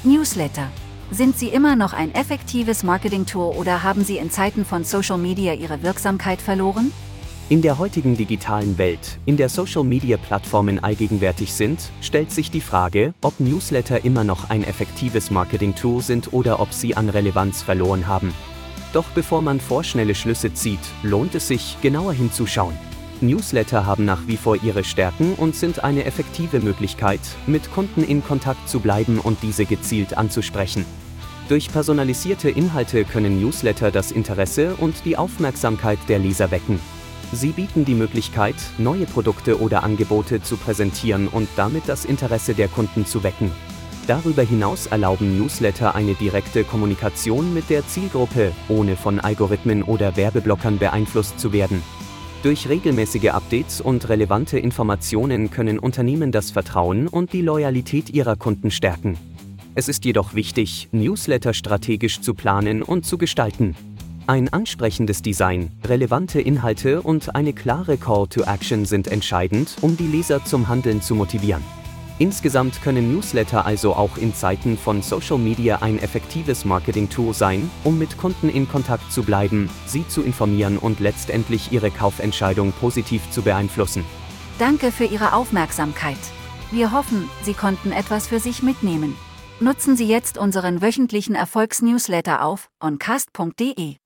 Newsletter. Sind sie immer noch ein effektives Marketing-Tool oder haben sie in Zeiten von Social Media ihre Wirksamkeit verloren? In der heutigen digitalen Welt, in der Social-Media-Plattformen allgegenwärtig sind, stellt sich die Frage, ob Newsletter immer noch ein effektives Marketing-Tool sind oder ob sie an Relevanz verloren haben. Doch bevor man vorschnelle Schlüsse zieht, lohnt es sich, genauer hinzuschauen. Newsletter haben nach wie vor ihre Stärken und sind eine effektive Möglichkeit, mit Kunden in Kontakt zu bleiben und diese gezielt anzusprechen. Durch personalisierte Inhalte können Newsletter das Interesse und die Aufmerksamkeit der Leser wecken. Sie bieten die Möglichkeit, neue Produkte oder Angebote zu präsentieren und damit das Interesse der Kunden zu wecken. Darüber hinaus erlauben Newsletter eine direkte Kommunikation mit der Zielgruppe, ohne von Algorithmen oder Werbeblockern beeinflusst zu werden. Durch regelmäßige Updates und relevante Informationen können Unternehmen das Vertrauen und die Loyalität ihrer Kunden stärken. Es ist jedoch wichtig, Newsletter strategisch zu planen und zu gestalten. Ein ansprechendes Design, relevante Inhalte und eine klare Call to Action sind entscheidend, um die Leser zum Handeln zu motivieren. Insgesamt können Newsletter also auch in Zeiten von Social Media ein effektives Marketing-Tool sein, um mit Kunden in Kontakt zu bleiben, sie zu informieren und letztendlich ihre Kaufentscheidung positiv zu beeinflussen. Danke für Ihre Aufmerksamkeit. Wir hoffen, Sie konnten etwas für sich mitnehmen. Nutzen Sie jetzt unseren wöchentlichen Erfolgsnewsletter auf oncast.de.